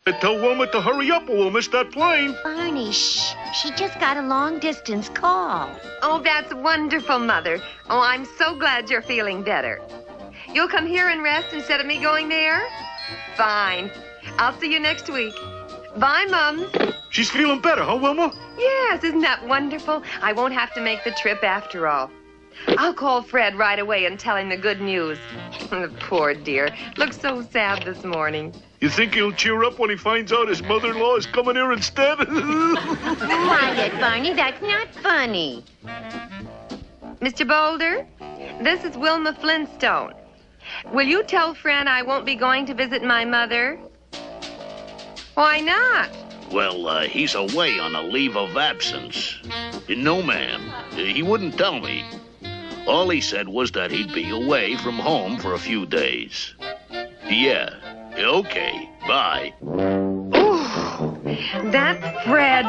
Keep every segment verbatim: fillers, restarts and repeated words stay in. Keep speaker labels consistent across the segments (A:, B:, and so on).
A: Tell Wilma to hurry up or we'll miss that plane.
B: Barney, shh. She just got a long-distance call.
C: Oh, that's wonderful, Mother. Oh, I'm so glad you're feeling better. You'll come here and rest instead of me going there? Fine. I'll see you next week. Bye, Mums.
A: She's feeling better, huh, Wilma?
C: Yes, isn't that wonderful? I won't have to make the trip after all. I'll call Fred right away and tell him the good news. The poor dear. Looks so sad this morning.
A: You think he'll cheer up when he finds out his mother-in-law is coming here instead?
B: Quiet, Barney. That's not funny.
C: Mister Boulder, this is Wilma Flintstone. Will you tell Fred I won't be going to visit my mother? Why not?
D: Well, uh, he's away on a leave of absence. No, ma'am. He wouldn't tell me. All he said was that he'd be away from home for a few days. Yeah. Okay. Bye.
C: Oh, that's Fred.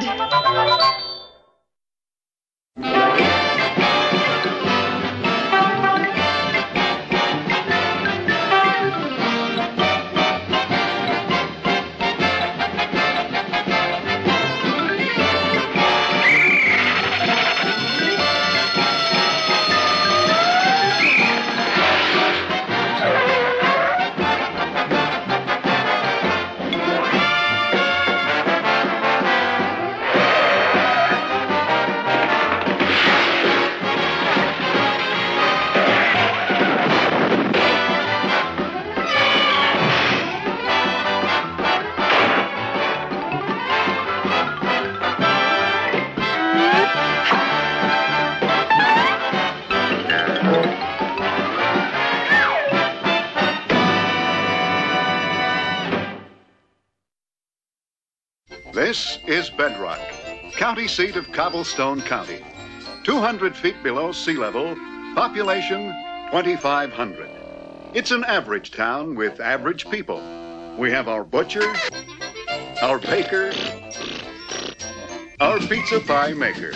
E: This is Bedrock, county seat of Cobblestone County. two hundred feet below sea level, population twenty-five hundred. It's an average town with average people. We have our butcher, our baker, our pizza pie maker.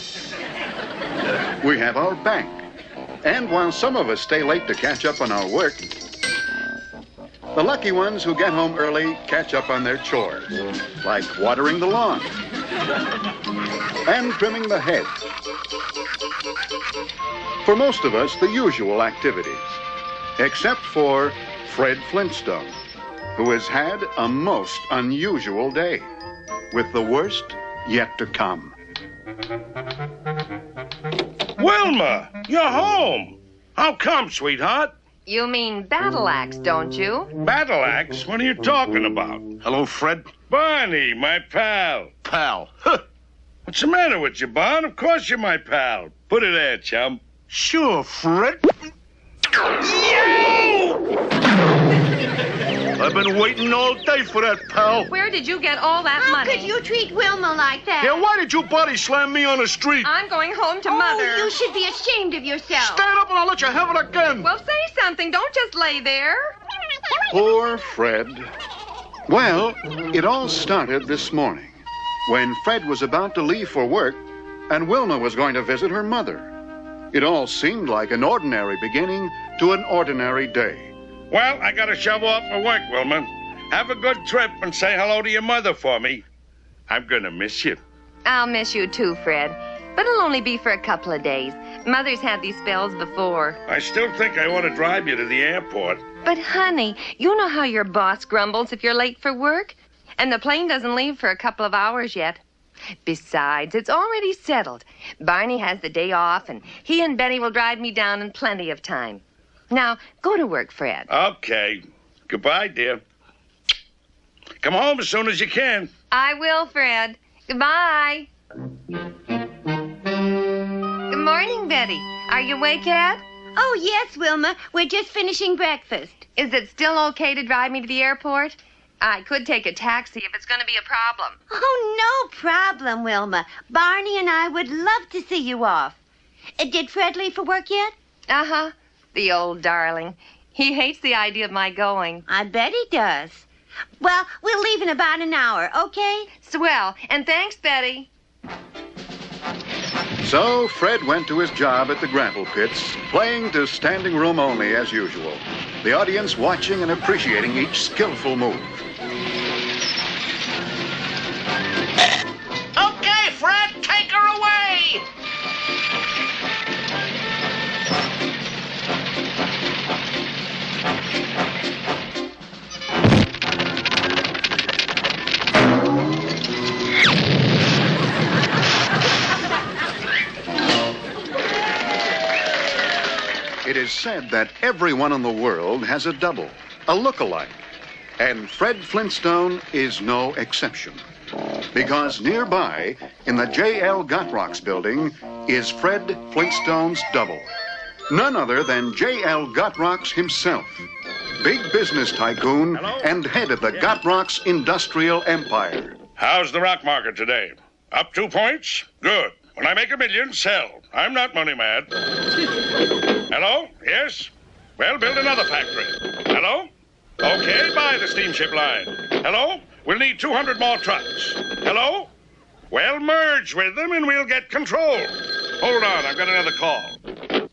E: We have our bank. And while some of us stay late to catch up on our work, the lucky ones who get home early catch up on their chores, like watering the lawn and trimming the hedge. For most of us, the usual activities, except for Fred Flintstone, who has had a most unusual day, with the worst yet to come.
F: Wilma, you're home. How come, sweetheart?
C: You mean battle axe, don't you?
F: Battle axe? What are you talking about?
A: Hello, Fred.
F: Barney, my pal.
A: Pal. Huh.
F: What's the matter with you, Bon? Of course you're my pal. Put it there, chum.
A: Sure, Fred. I've been waiting all day for that, pal.
C: Where did you get all that
B: How
C: money?
B: could you treat Wilma like that?
A: Yeah, why did you body slam me on the street?
C: I'm going home to
B: oh,
C: Mother.
B: you should be ashamed of yourself.
A: Stand up and I'll let you have it again.
C: Well, say something. Don't just lay there.
E: Poor Fred. Well, it all started this morning when Fred was about to leave for work and Wilma was going to visit her mother. It all seemed like an ordinary beginning to an ordinary day.
F: Well, I gotta shove off for work, Wilma. Have a good trip and say hello to your mother for me. I'm gonna miss you.
C: I'll miss you too, Fred. But it'll only be for a couple of days. Mother's had these spells before.
F: I still think I ought to drive you to the airport.
C: But, honey, you know how your boss grumbles if you're late for work? And the plane doesn't leave for a couple of hours yet. Besides, it's already settled. Barney has the day off, and he and Betty will drive me down in plenty of time. Now, go to work, Fred.
F: Okay. Goodbye, dear. Come home as soon as you can.
C: I will, Fred. Goodbye. Good morning, Betty. Are you awake yet?
B: Oh, yes, Wilma. We're just finishing breakfast.
C: Is it still okay to drive me to the airport? I could take a taxi if it's going to be a problem.
B: Oh, no problem, Wilma. Barney and I would love to see you off. Uh, did Fred leave for work yet?
C: Uh-huh. The old darling. He hates the idea of my going.
B: I bet he does. Well, we'll leave in about an hour, okay?
C: Swell. And thanks, Betty.
E: So Fred went to his job at the Grapple Pits, playing to standing room only as usual, the audience watching and appreciating each skillful move. is said that everyone in the world has a double, a look-alike. And Fred Flintstone is no exception. Because nearby, in the J L Gottrocks building, is Fred Flintstone's double. None other than J L Gottrocks himself. Big business tycoon
F: Hello?
E: and head of the
F: Yeah.
E: Gottrocks industrial empire.
F: How's the rock market today? Up two points? Good. When I make a million, sell. I'm not money mad. Hello? Yes? Well, build another factory. Hello? Okay, buy the steamship line. Hello? We'll need two hundred more trucks. Hello? Well, merge with them and we'll get control. Hold on, I've got another call.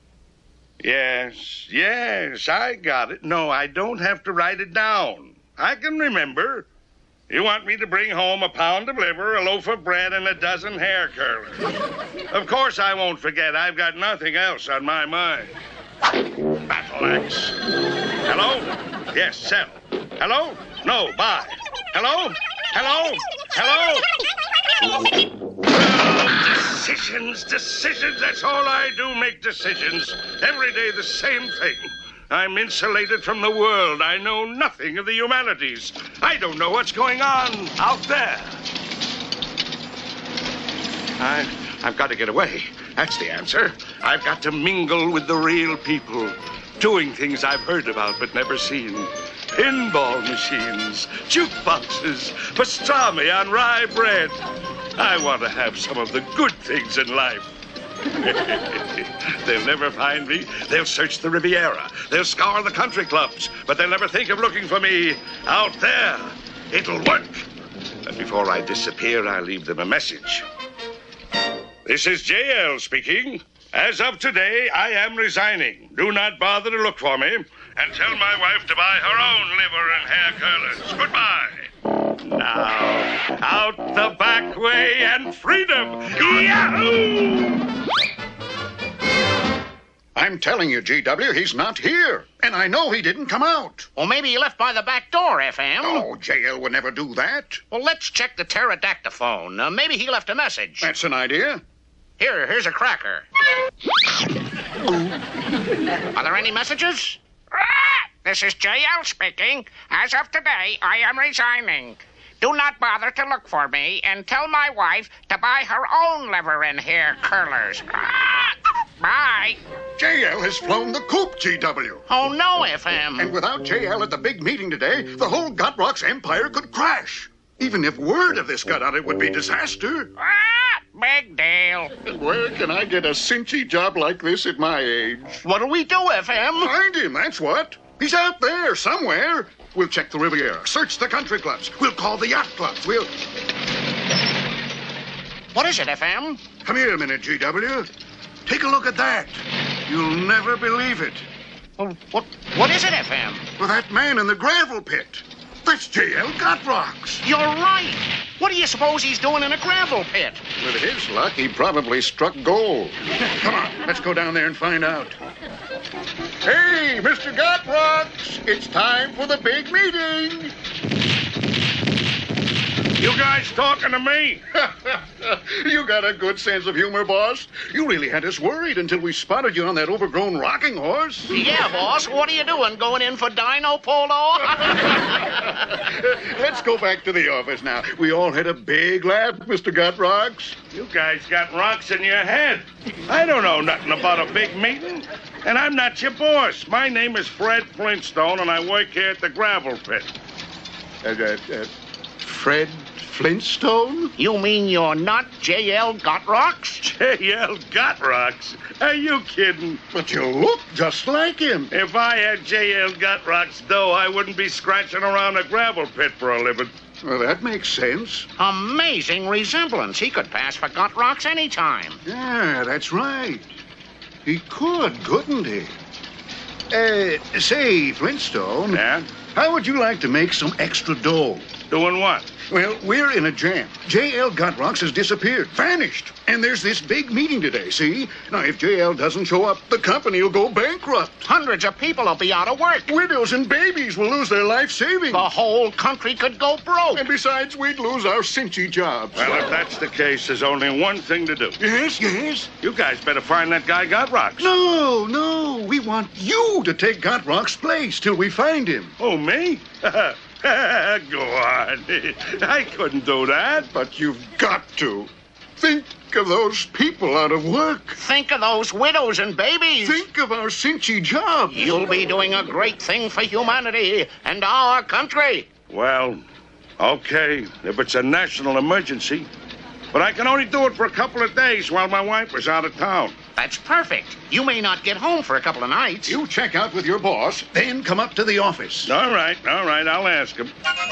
F: Yes, yes, I got it. No, I don't have to write it down. I can remember. You want me to bring home a pound of liver, a loaf of bread, and a dozen hair curlers. Of course I won't forget. I've got nothing else on my mind. Battle axe. Hello? Yes, sell. Hello? No, buy. Hello? Hello? Hello? Oh, decisions, decisions. That's all I do, make decisions. Every day the same thing. I'm insulated from the world. I know nothing of the humanities. I don't know what's going on out there. I, I've got to get away. That's the answer. I've got to mingle with the real people, doing things I've heard about but never seen. Pinball machines, jukeboxes, pastrami on rye bread. I want to have some of the good things in life. They'll never find me. They'll search the Riviera. They'll scour the country clubs, but they'll never think of looking for me out there. It'll work. But before I disappear, I'll leave them a message. This is J L speaking. As of today, I am resigning. Do not bother to look for me, and tell my wife to buy her own liver and hair curlers. Goodbye. Now, out the back way and freedom. Yahoo!
E: I'm telling you, G W, he's not here. And I know he didn't come out.
G: Well, maybe he left by the back door, F M.
E: Oh, J L would never do that.
G: Well, let's check the pterodactyphone. Uh, maybe he left a message.
E: That's an idea.
G: Here, here's a cracker. Are there any messages? This is J L speaking. As of today, I am resigning. Do not bother to look for me, and tell my wife to buy her own liver and hair curlers. Bye.
E: J L has flown the coop, G W.
G: Oh, no, F M.
E: And without J L at the big meeting today, the whole Gottrocks empire could crash. Even if word of this got out, it would be disaster.
G: Ah, big deal.
E: And where can I get a cinchy job like this at my age?
G: What'll we do, F M?
E: Find him, that's what. He's out there somewhere. We'll check the Riviera, search the country clubs. We'll call the yacht clubs. We'll...
G: What is it, F M?
E: Come here a minute, G W. Take a look at that. You'll never believe it.
G: Well, what, what is it, F M?
E: Well, that man in the gravel pit. That's J L Gottrocks.
G: You're right. What do you suppose he's doing in a gravel pit?
E: With his luck, he probably struck gold. Come on, let's go down there and find out. Hey, Mister Gottrocks, it's time for the big meeting.
F: You guys talking to me?
E: You got a good sense of humor, boss. You really had us worried until we spotted you on that overgrown rocking horse.
G: Yeah, boss. What are you doing? Going in for dino polo?
E: Let's go back to the office now. We all had a big laugh, Mister Gottrocks.
F: You guys got rocks in your head. I don't know nothing about a big meeting. And I'm not your boss. My name is Fred Flintstone, and I work here at the gravel pit.
E: Uh, uh, uh, Fred Flintstone?
G: You mean you're not J L Gottrocks?
F: J L Gottrocks? Are you kidding?
E: But you look just like him.
F: If I had J L Gottrocks dough, I wouldn't be scratching around a gravel pit for a living.
E: Well, that makes sense.
G: Amazing resemblance. He could pass for Gottrocks anytime.
E: Yeah, that's right. He could, couldn't he? Uh, say, Flintstone.
F: Yeah?
E: How would you like to make some extra dough?
F: Doing what?
E: Well, we're in a jam. J L Gutrocks has disappeared, vanished. And there's this big meeting today, see? Now, if J L doesn't show up, the company will go bankrupt.
G: Hundreds of people will be out of work.
E: Widows and babies will lose their life savings.
G: The whole country could go broke.
E: And besides, we'd lose our cinchy jobs.
F: Well, if that's the case, there's only one thing to do.
E: Yes, yes.
F: You guys better find that guy Gutrocks.
E: No, no. We want you to take Gutrock's place till we find him.
F: Oh, me? Go on. I couldn't do that.
E: But you've got to. Think of those people out of work.
G: Think of those widows and babies.
E: Think of our cinchy jobs.
G: You'll be doing a great thing for humanity and our country.
F: Well, okay, if it's a national emergency. But I can only do it for a couple of days while my wife is out of town.
G: That's perfect. You may not get home for a couple of nights.
E: You check out with your boss, then come up to the office.
F: All right, all right, I'll ask him.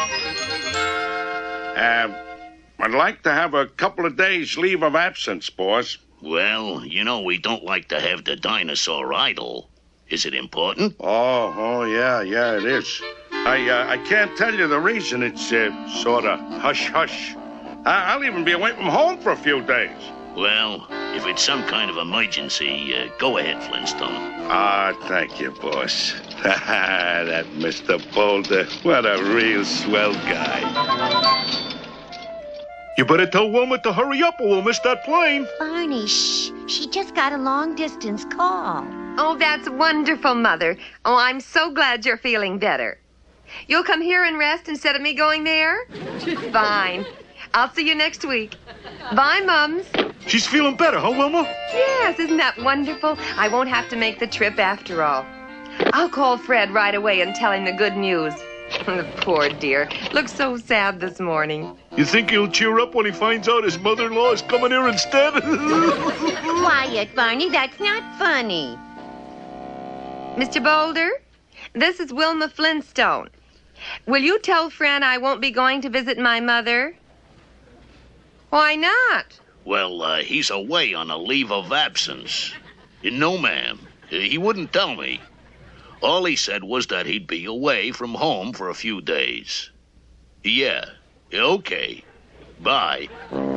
F: Uh, I'd like to have a couple of days leave of absence, boss.
D: Well, you know we don't like to have the dinosaur idle. Is it important?
F: Oh, oh, yeah, yeah, it is. I, uh, I can't tell you the reason. It's uh, sort of hush-hush. I- I'll even be away from home for a few days.
D: Well, if it's some kind of emergency, uh, go ahead, Flintstone.
F: Ah, thank you, boss. That Mister Boulder, what a real swell guy.
A: You better tell Wilma to hurry up or we'll miss that plane.
B: Barney, shh. She just got a long-distance call.
C: Oh, that's wonderful, Mother. Oh, I'm so glad you're feeling better. You'll come here and rest instead of me going there? Fine. I'll see you next week. Bye, Mums.
A: She's feeling better, huh, Wilma?
C: Yes, isn't that wonderful? I won't have to make the trip after all. I'll call Fred right away and tell him the good news. The poor dear. Looks so sad this morning.
A: You think he'll cheer up when he finds out his mother-in-law is coming here instead?
B: Quiet, Barney. That's not funny.
C: Mister Boulder, this is Wilma Flintstone. Will you tell Fran I won't be going to visit my mother? Why not?
D: Well, uh, he's away on a leave of absence. No, ma'am. He wouldn't tell me. All he said was that he'd be away from home for a few days. Yeah. Okay. Bye.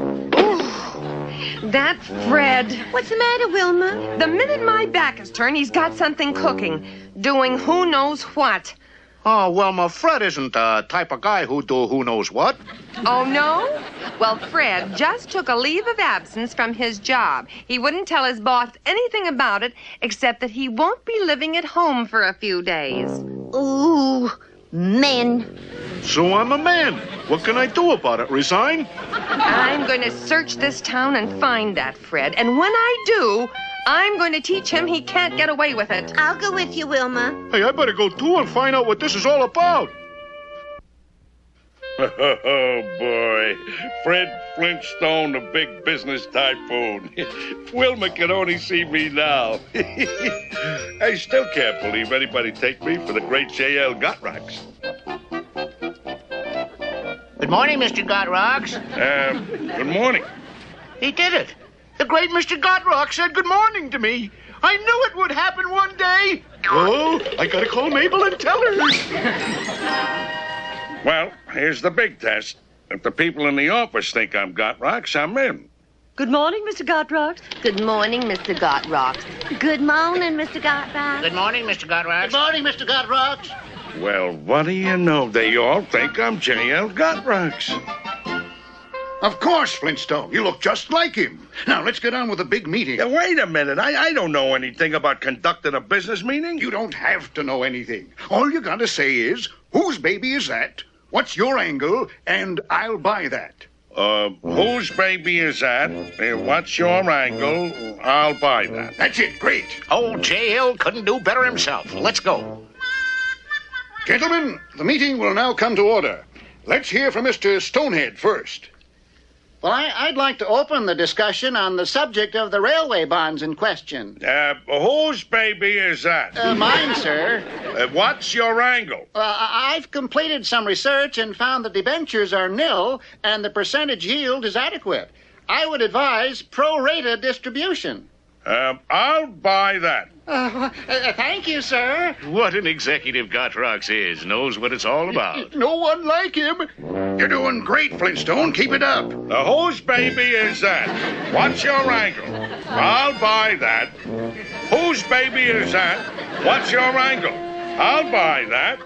C: That Fred.
B: What's the matter, Wilma?
C: The minute my back is turned, he's got something cooking, doing who knows what.
G: Oh, well, my Fred isn't the type of guy who do who knows what.
C: Oh, no? Well, Fred just took a leave of absence from his job. He wouldn't tell his boss anything about it, except that he won't be living at home for a few days.
B: Ooh, men.
A: So I'm a man. What can I do about it? Resign?
C: I'm going to search this town and find that Fred. And when I do, I'm going to teach him he can't get away with it.
B: I'll go with you, Wilma.
A: Hey, I better go too and find out what this is all about.
F: Oh, boy. Fred Flintstone, the big business typhoon. Wilma can only see me now. I still can't believe anybody take me for the great J L Gutrocks.
G: Good morning, Mister Gutrocks.
F: Um, good morning.
G: He did it. The great Mister Gutrocks said good morning to me. I knew it would happen one day.
A: Oh, I gotta call Mabel and tell her.
F: Well, here's the big test. If the people in the office think I'm Gutrocks, I'm in.
H: Good morning, Mister Gutrocks.
C: Good morning, Mister Gutrocks.
B: Good morning, Mister Gutrocks.
G: Good morning, Mister Gutrocks.
E: Good morning, Mister Gutrocks.
F: Well, what do you know? They all think I'm J L Gutrocks.
E: Of course, Flintstone. You look just like him. Now, let's get on with the big meeting.
F: Yeah, wait a minute. I, I don't know anything about conducting a business meeting.
E: You don't have to know anything. All you gotta say is, whose baby is that? What's your angle? And I'll buy that.
F: Uh, whose baby is that? Uh, what's your angle? I'll buy that.
E: That's it. Great.
G: Old J L couldn't do better himself. Let's go.
E: Gentlemen, the meeting will now come to order. Let's hear from Mister Stonehead first.
I: Well, I, I'd like to open the discussion on the subject of the railway bonds in question.
F: Uh, whose baby is that?
I: Uh, mine, sir.
F: Uh, what's your angle?
I: Uh, I- I've completed some research and found the debentures are nil and the percentage yield is adequate. I would advise pro rata distribution.
F: Um, I'll buy that.
I: Uh, uh, thank you, sir.
D: What an executive Gotrox is. Knows what it's all about.
I: No one like him.
E: You're doing great, Flintstone. Keep it up.
F: Now, whose baby is that? What's your angle? I'll buy that. Whose baby is that? What's your angle? I'll buy that.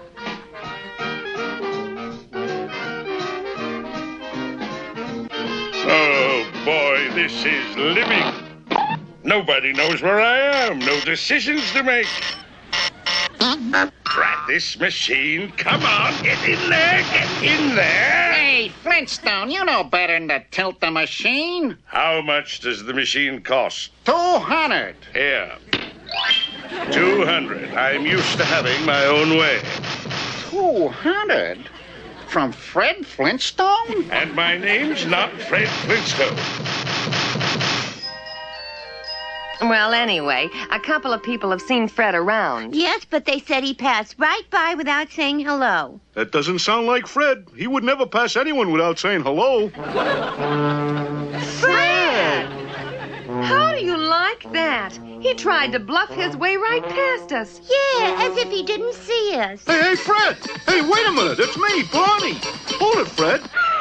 F: Oh, boy, this is living. Nobody knows where I am. No decisions to make. Drat this machine. Come on, get in there, get in there.
I: Hey, Flintstone, you know better than to tilt the machine.
F: How much does the machine cost?
I: Two hundred.
F: Here. Two hundred. I'm used to having my own way.
I: Two hundred? From Fred Flintstone?
F: And my name's not Fred Flintstone.
C: Well, anyway, a couple of people have seen Fred around.
B: Yes, but they said he passed right by without saying hello.
A: That doesn't sound like Fred. He would never pass anyone without saying hello.
C: Fred! How do you like that? He tried to bluff his way right past us.
B: Yeah, as if he didn't see us.
A: Hey, hey, Fred! Hey, wait a minute. It's me, Barney. Hold it, Fred.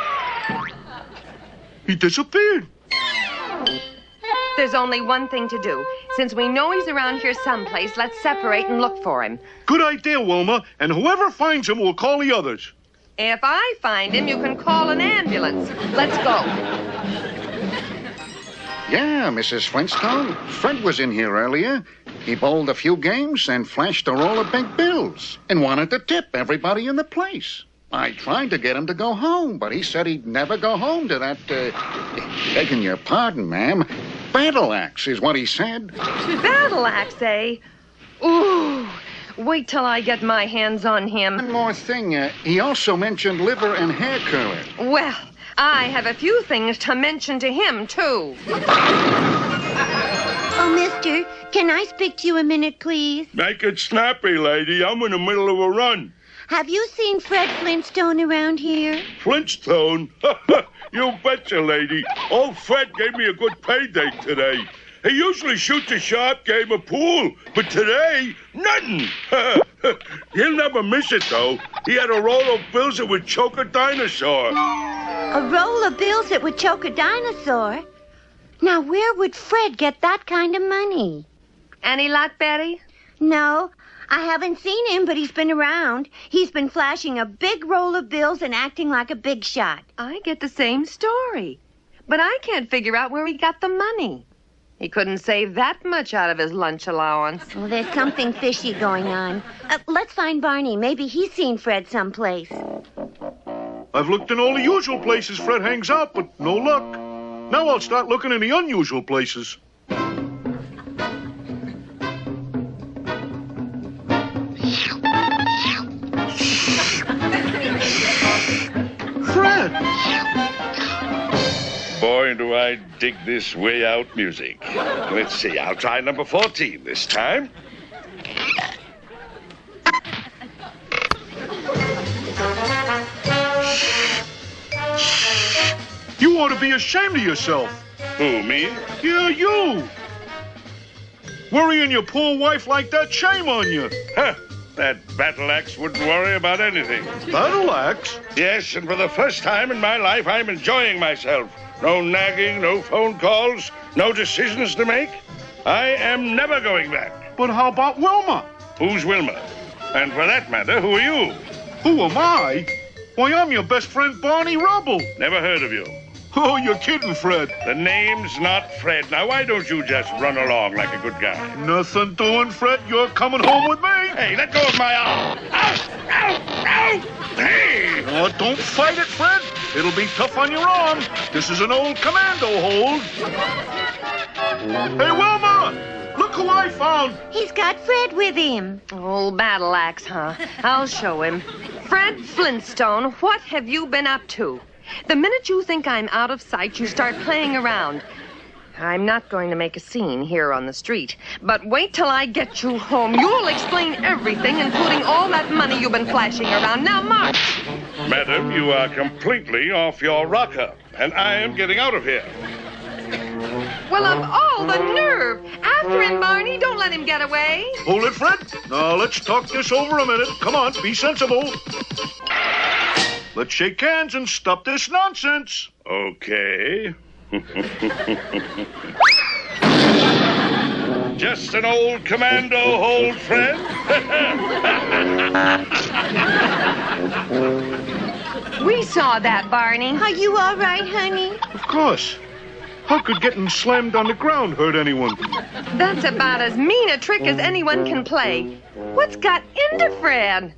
A: He disappeared.
C: There's only one thing to do. Since we know he's around here someplace, let's separate and look for him.
A: Good idea, Wilma. And whoever finds him will call the others.
C: If I find him, you can call an ambulance. Let's go.
I: Yeah, Missus Flintstone. Fred was in here earlier. He bowled a few games and flashed a roll of big bills and wanted to tip everybody in the place. I tried to get him to go home, but he said he'd never go home to that, uh, begging your pardon, ma'am, battle axe is what he said.
C: Battle axe, eh? Ooh, wait till I get my hands on him.
I: One more thing, uh, he also mentioned liver and hair curler.
C: Well, I have a few things to mention to him, too.
B: Oh, mister, can I speak to you a minute, please?
F: Make it snappy, lady. I'm in the middle of a run.
B: Have you seen Fred Flintstone around here?
F: Flintstone? You betcha, lady. Old Fred gave me a good payday today. He usually shoots a sharp game of pool, but today, nothing. He'll never miss it, though. He had a roll of bills that would choke a dinosaur.
B: A roll of bills that would choke a dinosaur? Now, where would Fred get that kind of money?
C: Any luck, Betty?
B: No, I haven't seen him, but he's been around. He's been flashing a big roll of bills and acting like a big shot.
C: I get the same story. But I can't figure out where he got the money. He couldn't save that much out of his lunch allowance.
B: Well, there's something fishy going on. Uh, let's find Barney. Maybe he's seen Fred someplace.
A: I've looked in all the usual places Fred hangs out, but no luck. Now I'll start looking in the unusual places. Fred!
F: Boy, do I dig this way out music. Let's see, I'll try number fourteen this time.
A: You ought to be ashamed of yourself.
F: Who, me?
A: Yeah, you. Worrying your poor wife like that, shame on you.
F: Huh. That battle axe wouldn't worry about anything.
A: Battle axe?
F: Yes, and for the first time in my life, I'm enjoying myself. No nagging, no phone calls, no decisions to make. I am never going back.
A: But how about Wilma?
F: Who's Wilma? And for that matter, who are you?
A: Who am I? Why, I'm your best friend, Barney Rubble.
F: Never heard of you.
A: Oh, you're kidding, Fred.
F: The name's not Fred. Now, why don't you just run along like a good guy?
A: Nothing doing, Fred. You're coming home with me.
F: Hey, let go of my arm. Ow! Ow! Ow! Hey!
A: Oh, don't fight it, Fred. It'll be tough on your arm. This is an old commando hold. Hey, Wilma! Look who I found.
B: He's got Fred with him.
C: Old battle axe, huh? I'll show him. Fred Flintstone, what have you been up to? The minute you think I'm out of sight, you start playing around. I'm not going to make a scene here on the street, but wait till I get you home. You'll explain everything, including all that money you've been flashing around. Now, march!
F: Madam, you are completely off your rocker, and I am getting out of here.
C: Well, of all the nerve. After him, Barney. Don't let him get away.
A: Hold it, Fred. Now, let's talk this over a minute. Come on, be sensible. Let's shake hands and stop this nonsense.
F: Okay. Just an old commando hold, friend.
C: We saw that, Barney.
B: Are you all right, honey?
A: Of course. How could getting slammed on the ground hurt anyone?
C: That's about as mean a trick as anyone can play. What's got into Fred?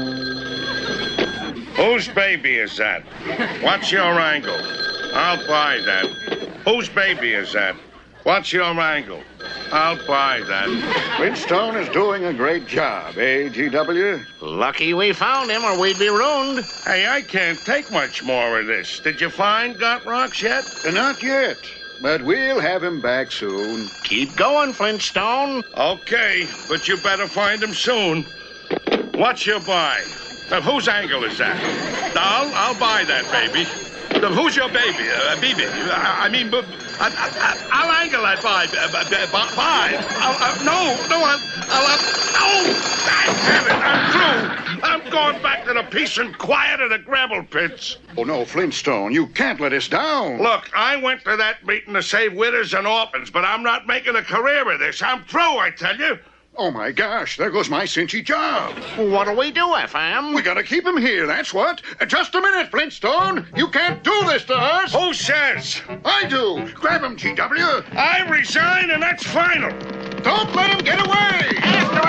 F: Whose baby is that? What's your angle? I'll buy that. Whose baby is that? What's your angle? I'll buy that.
I: Flintstone is doing a great job, eh, G W?
G: Lucky we found him or we'd be ruined.
F: Hey, I can't take much more of this. Did you find Gut Rocks yet?
I: Not yet, but we'll have him back soon.
G: Keep going, Flintstone.
F: Okay, but you better find him soon. What's your buy? Uh, whose angle is that? I'll, I'll buy that, baby. Uh, who's your baby? Uh, baby. I, I mean, uh, I, I, I'll angle that buy. Uh, buy. buy. I'll, uh, no, no, I'll, I'll, uh, no! Damn it, I'm through. I'm going back to the peace and quiet of the gravel pits.
I: Oh, no, Flintstone, you can't let us down.
F: Look, I went to that meeting to save widows and orphans, but I'm not making a career of this. I'm through, I tell you.
I: Oh, my gosh, there goes my cinchy job.
G: What'll we do, F M?
I: We gotta keep him here, that's what. Uh, just a minute, Flintstone. You can't do this to us.
F: Who says?
I: I do. Grab him, G W.
F: I resign, and that's final.
I: Don't let him get away.
G: After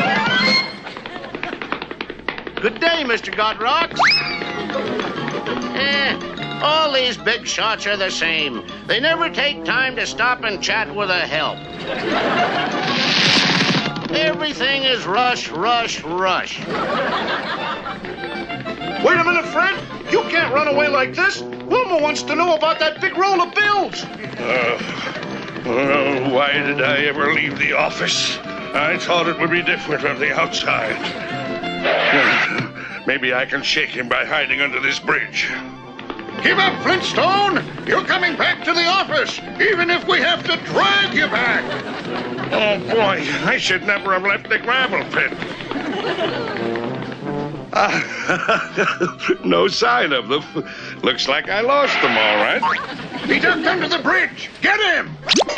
G: him. Good day, Mister Godrocks. Eh, all these big shots are the same. They never take time to stop and chat with a help. Everything is rush, rush, rush.
A: Wait a minute, Fred. You can't run away like this. Wilma wants to know about that big roll of bills.
F: Uh, well, why did I ever leave the office? I thought it would be different from the outside. Maybe I can shake him by hiding under this bridge.
I: Give up, Flintstone. You're coming back to the office, even if we have to drag you back.
F: Oh, boy, I should never have left the gravel pit. Uh, no sign of them. Looks like I lost them, all right.
I: He ducked under the bridge. Get him!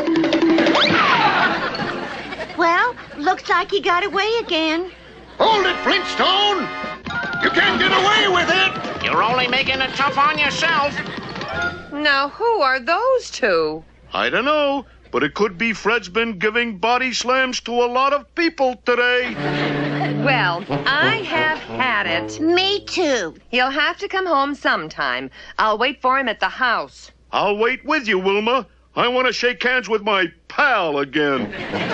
B: Well, looks like he got away again.
I: Hold it, Flintstone! You can't get away with it!
G: You're only making it tough on yourself.
C: Now, who are those two?
A: I don't know, but it could be Fred's been giving body slams to a lot of people today.
C: Well, I have had it.
B: Me too.
C: He'll have to come home sometime. I'll wait for him at the house.
A: I'll wait with you, Wilma. I want to shake hands with my pal again.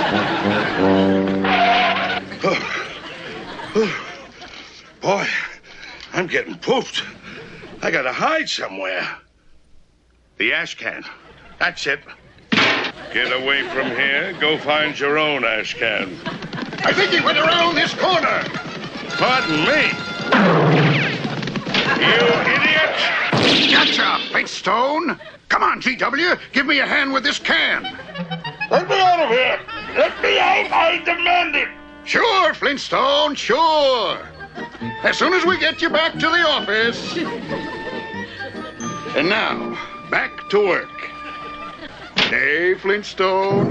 F: Boy, I'm getting pooped. I gotta hide somewhere. The ash can. That's it. Get away from here. Go find your own ash can.
I: I think he went around this corner.
F: Pardon me. You idiot!
I: Gotcha, Flintstone. Come on, G W. Give me a hand with this can.
F: Let me out of here! Let me out! I demand it!
I: Sure, Flintstone, sure. As soon as we get you back to the office. And now, back to work. Hey, Flintstone.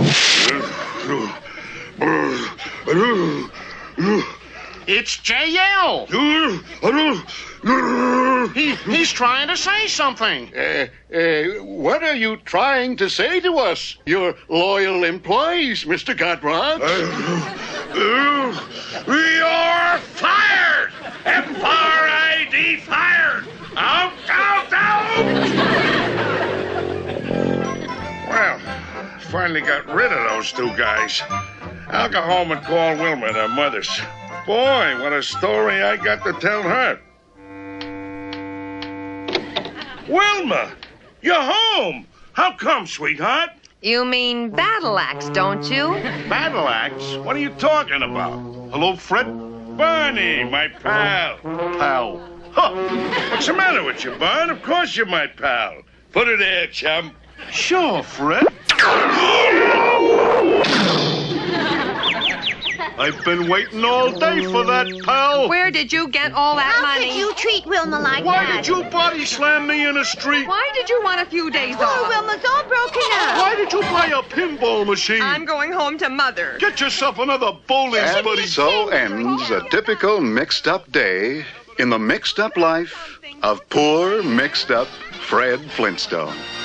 G: It's J L. He, he's trying to say something.
I: Uh, uh, what are you trying to say to us, your loyal employees, Mister Godrocks?
F: We are fired! F R I D fired! Out, out, out! Well, finally got rid of those two guys. I'll go home and call Wilma and her mothers. Boy, what a story I got to tell her. Wilma, you're home. How come, sweetheart?
C: You mean battle axe, don't you?
F: Battle axe? What are you talking about?
A: Hello, Fred?
F: Barney, my pal.
A: Pal.
F: Huh. What's the matter with you, Barn? Of course you're my pal. Put it there, chum.
A: Sure, Fred. I've been waiting all day for that, pal.
C: Where did you get all that
B: How
C: money?
B: could you treat Wilma like
A: Why
B: that?
A: did you body slam me in the street?
C: Why did you want a few days
B: Poor
C: off?
B: Wilma's all broken up.
A: Why did you buy a pinball machine?
C: I'm going home to Mother.
A: Get yourself another bowling
I: And
A: buddy.
E: So ends a typical mixed-up day in the mixed-up life of poor, mixed-up Fred Flintstone.